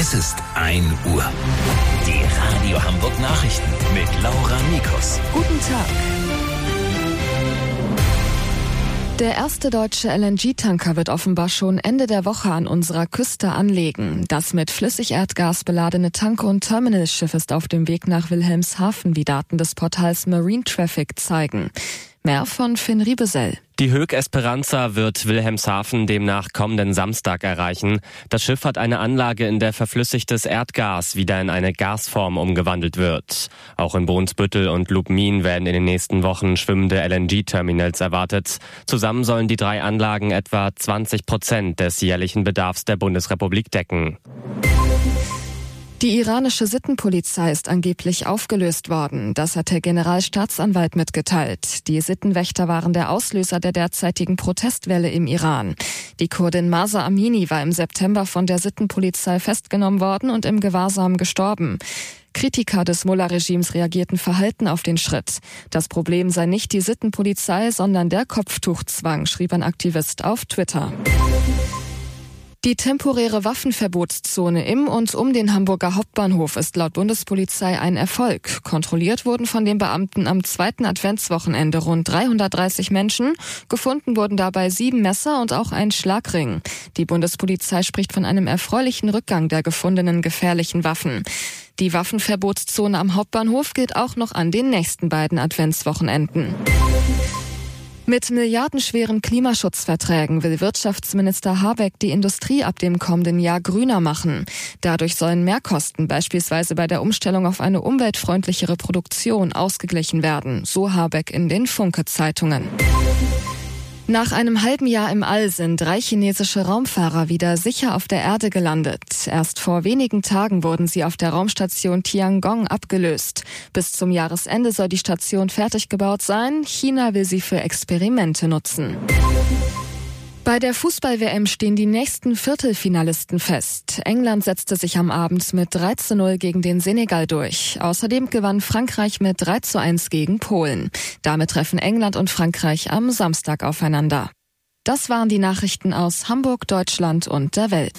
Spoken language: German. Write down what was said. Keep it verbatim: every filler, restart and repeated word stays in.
Es ist ein Uhr. Die Radio Hamburg Nachrichten mit Laura Mikus. Guten Tag. Der erste deutsche L N G-Tanker wird offenbar schon Ende der Woche an unserer Küste anlegen. Das mit Flüssigerdgas beladene Tank- und Terminalschiff ist auf dem Weg nach Wilhelmshaven, wie Daten des Portals Marine Traffic zeigen. Mehr von Finn Riebesell. Die Höegh Esperanza wird Wilhelmshaven demnach kommenden Samstag erreichen. Das Schiff hat eine Anlage, in der verflüssigtes Erdgas wieder in eine Gasform umgewandelt wird. Auch in Brunsbüttel und Lubmin werden in den nächsten Wochen schwimmende L N G-Terminals erwartet. Zusammen sollen die drei Anlagen etwa zwanzig Prozent des jährlichen Bedarfs der Bundesrepublik decken. Die iranische Sittenpolizei ist angeblich aufgelöst worden. Das hat der Generalstaatsanwalt mitgeteilt. Die Sittenwächter waren der Auslöser der derzeitigen Protestwelle im Iran. Die Kurdin Mahsa Amini war im September von der Sittenpolizei festgenommen worden und im Gewahrsam gestorben. Kritiker des Mullah-Regimes reagierten verhalten auf den Schritt. Das Problem sei nicht die Sittenpolizei, sondern der Kopftuchzwang, schrieb ein Aktivist auf Twitter. Die temporäre Waffenverbotszone im und um den Hamburger Hauptbahnhof ist laut Bundespolizei ein Erfolg. Kontrolliert wurden von den Beamten am zweiten Adventswochenende rund dreihundertdreißig Menschen. Gefunden wurden dabei sieben Messer und auch ein Schlagring. Die Bundespolizei spricht von einem erfreulichen Rückgang der gefundenen gefährlichen Waffen. Die Waffenverbotszone am Hauptbahnhof gilt auch noch an den nächsten beiden Adventswochenenden. Mit milliardenschweren Klimaschutzverträgen will Wirtschaftsminister Habeck die Industrie ab dem kommenden Jahr grüner machen. Dadurch sollen Mehrkosten beispielsweise bei der Umstellung auf eine umweltfreundlichere Produktion ausgeglichen werden, so Habeck in den Funke-Zeitungen. Nach einem halben Jahr im All sind drei chinesische Raumfahrer wieder sicher auf der Erde gelandet. Erst vor wenigen Tagen wurden sie auf der Raumstation Tiangong abgelöst. Bis zum Jahresende soll die Station fertig gebaut sein. China will sie für Experimente nutzen. Bei der Fußball-W M stehen die nächsten Viertelfinalisten fest. England setzte sich am Abend mit drei zu null gegen den Senegal durch. Außerdem gewann Frankreich mit drei zu eins gegen Polen. Damit treffen England und Frankreich am Samstag aufeinander. Das waren die Nachrichten aus Hamburg, Deutschland und der Welt.